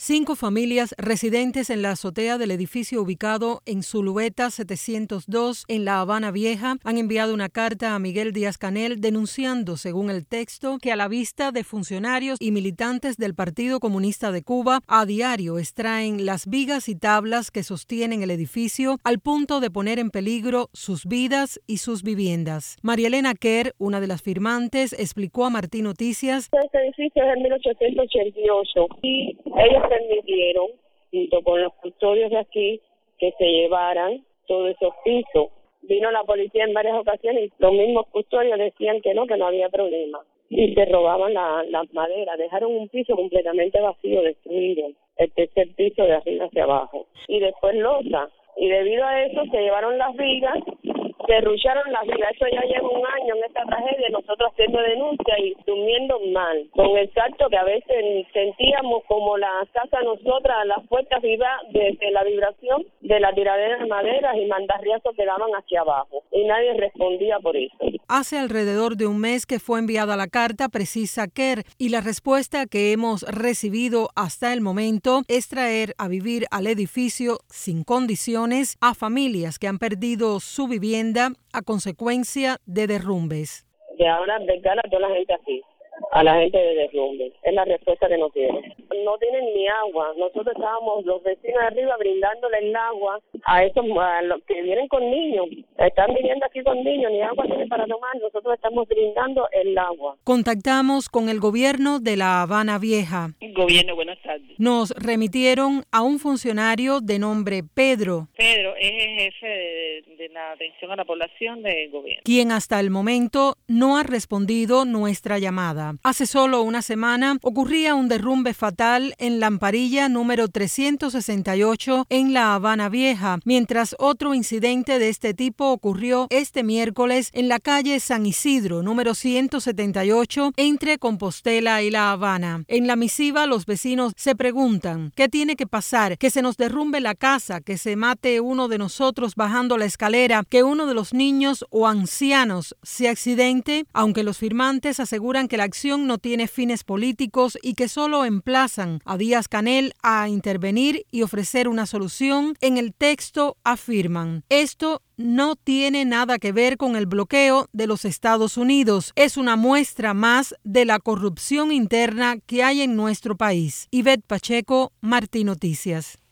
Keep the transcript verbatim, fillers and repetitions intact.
Cinco familias residentes en la azotea del edificio ubicado en Zulueta setecientos dos en La Habana Vieja han enviado una carta a Miguel Díaz-Canel denunciando, según el texto, que a la vista de funcionarios y militantes del Partido Comunista de Cuba a diario extraen las vigas y tablas que sostienen el edificio al punto de poner en peligro sus vidas y sus viviendas. María Elena Kerr, una de las firmantes, explicó a Martín Noticias: este edificio es de mil ochocientos ochenta y ocho y ellos permitieron, junto con los custodios de aquí, que se llevaran todos esos pisos. Vino la policía en varias ocasiones y los mismos custodios decían que no, que no había problema. Y se robaban la, las maderas, dejaron un piso completamente vacío, destruido, el tercer piso de arriba hacia abajo. Y después losa. Y debido a eso se llevaron las vigas, derrucharon las vigas. Eso ya lleva un año en esta tragedia, nosotros haciendo denuncia y durmiendo mal. Con el salto que a veces sentíamos como la casa nosotras, las puertas vivas desde la vibración de la tiradera de maderas y mandarriazos que daban hacia abajo. Y nadie respondía por eso. Hace alrededor de un mes que fue enviada la carta, precisa Kerr, y la respuesta que hemos recibido hasta el momento es traer a vivir al edificio sin condiciones a familias que han perdido su vivienda a consecuencia de derrumbes. De ahora advertir a toda la gente así, a la gente de derrumbes. Es la respuesta que nos dieron. No tienen ni agua. Nosotros estábamos, los vecinos de arriba, brindándole el agua a esos a los que vienen con niños. Están viniendo aquí con niños, ni agua tienen para tomar. Nosotros estamos brindando el agua. Contactamos con el gobierno de La Habana Vieja. Gobierno, buenas tardes. Nos remitieron a un funcionario de nombre Pedro. Pedro es el jefe de, de la atención a la población del gobierno, quien hasta el momento no ha respondido nuestra llamada. Hace solo una semana ocurría un derrumbe fatal en Lamparilla número trescientos sesenta y ocho en La Habana Vieja, mientras otro incidente de este tipo ocurrió este miércoles en la calle San Isidro número ciento setenta y ocho entre Compostela y La Habana. En la misiva los vecinos se preguntan: ¿qué tiene que pasar? ¿Que se nos derrumbe la casa? ¿Que se mate uno de nosotros bajando la escalera? ¿Que uno de los niños o ancianos se accidente? Aunque los firmantes aseguran que la acción no tiene fines políticos y que solo emplazan a Díaz-Canel a intervenir y ofrecer una solución, en el texto afirman: esto no tiene nada que ver con el bloqueo de los Estados Unidos. Es una muestra más de la corrupción interna que hay en nuestro país. Ivette Pacheco, Martín Noticias.